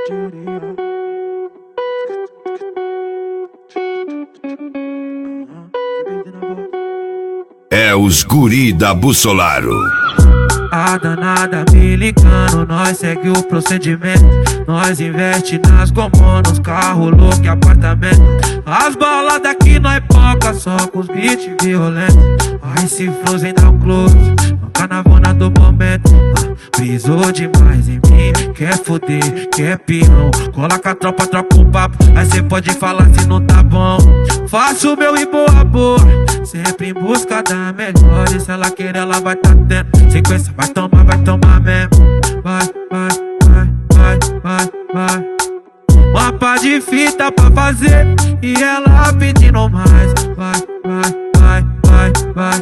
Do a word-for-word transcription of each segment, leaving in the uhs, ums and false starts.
É os guri da Bussolaro. A danada me ligando, nós segue o procedimento. Nós investe nas gomô, nos carros louco e apartamento. As baladas aqui nós poca, só com os beats violentos. Aí se Frozen dá um close, no carnavona do momento. Brisou demais em mim, quer foder, quer peão. Cola com a tropa, troca um papo, aí cê pode falar se não tá bom. Faço o meu e boa boa, sempre em busca da melhor. E se ela querer, ela vai tá tendo. Sequência, vai tomar, vai tomar mesmo. Vai, vai, vai, vai, vai, vai. Uma pá de fita pra fazer e ela pedindo mais. Vai, vai, vai, vai, vai,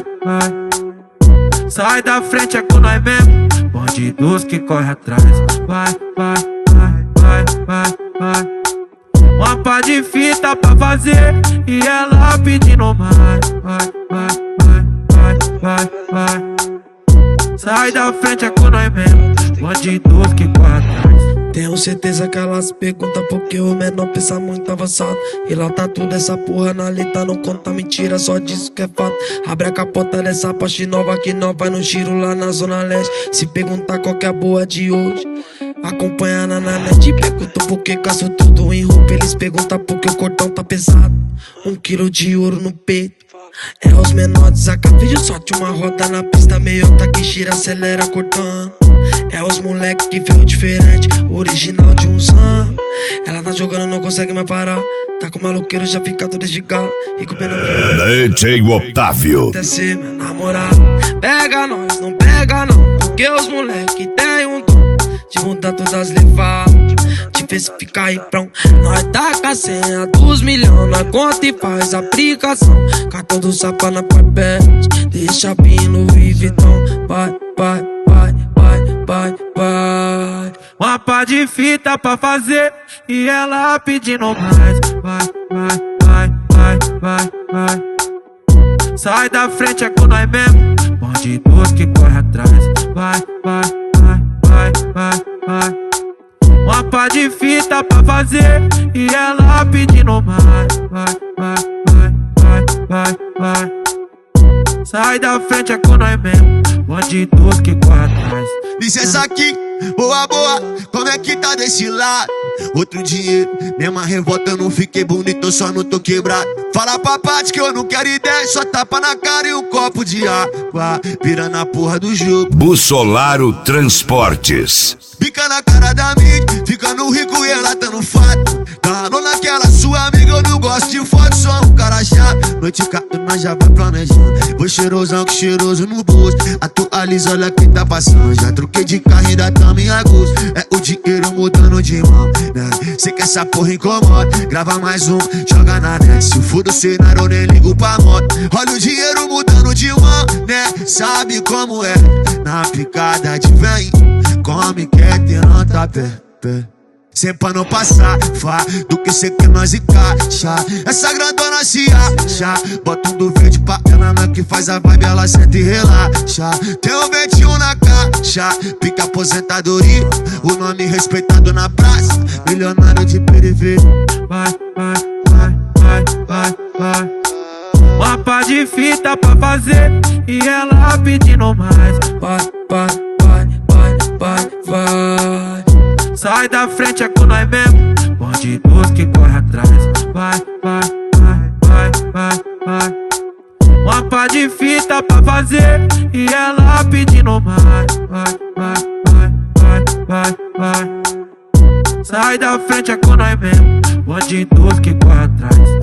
vai. Sai da frente, é com nós mesmo. Bandidos que corre atrás. Vai, vai, vai, vai, vai, vai. Uma pá de fita pra fazer e ela pedindo mais. Vai, vai, vai, vai, vai, vai. Sai da frente, é com nós mesmo. Bandidos que corre atrás. Tenho certeza que elas perguntam porque o menor pensa muito avançado. E lá tá tudo essa porra na letra, não conta mentira, só disso que é fato. Abre a capota dessa Porsche nova que nós vai no giro lá na Zona Leste. Se perguntar qual que é a boa de hoje, acompanha na net. Perguntam por que gasto tudo em roupa, eles perguntam por que o cordão tá pesado. Um quilo de ouro no peito. É os menores, a vídeo sorte uma roda na pista, meio tá que gira, acelera cortando. É os moleque que veio diferente, original de um sam. Ela tá jogando, não consegue mais parar. Tá com maloqueiro, já fica todo desligado. E com pena D J Otávio. Até ser meu namorado. Pega nós, não pega não, porque os moleque tem um dom de mudar todas as levadas, de ver se fica aí prão. Nós tá com a senha dos milhões, nós conta e faz aplicação. Cartão do sapa na papete, deixa pino e vitão. Vai, vai, vai, vai, vai, vai. Uma pá de fita pra fazer e ela pedindo mais. Vai, vai, vai, vai, vai, vai. Sai da frente, é com nós mesmo. Bandidos que corre atrás. Vai, vai, vai, vai, vai, vai. Uma pá de fita pra fazer e ela pedindo mais. Vai, vai, vai, vai, vai, vai. Sai da frente, é com nós mesmo. Bandidos que corre atrás. Licença aqui, boa, boa, como é que tá desse lado? Outro dinheiro, mesma revolta, eu não fiquei bonito, eu só não tô quebrado. Fala pra parte que eu não quero ideia, só tapa na cara e um copo de água. Vira na porra do jogo. Bussolaro Transportes. Fica na cara da mídia, fica no rico e ela tá no fato. Tá naquela sua amiga, eu não gosto de foto, só um cara chato. Noite cato, nós já vai planejando. Vou cheirosão que cheiroso no bolso. Atualiza, olha quem tá passando. Já troquei de carro, ainda tamo em agosto. É o dinheiro mudando de mão, né? Cê que essa porra incomoda, grava mais um, joga na net. Se for do cenário, eu nem ligo pra moto. Olha o dinheiro mudando de mão, né? Sabe como é? Na picada de vem, come, quer ter nota pé, pé. Sempre pra não passar, fá, do que cê quer nós encaixa. Essa grandona se acha, bota um do verde pra ela, na que faz a vibe, ela sente e relaxa. Tem um vinte e um na caixa, pica aposentadoria, o nome respeitado na praça, milionário de periferia. Vai, vai, vai, vai, vai, vai. Uma pá de fita pra fazer e ela pedindo mais. Vai, vai, vai, vai, vai, vai. Sai da frente, é com nós mesmo. Bandidos que corre atrás. Vai, vai, vai, vai, vai, vai. Uma pá de fita pra fazer e ela pedindo mais. Vai, vai, vai, vai, vai, vai. Sai da frente, é com nós mesmo. Bandidos que corre atrás.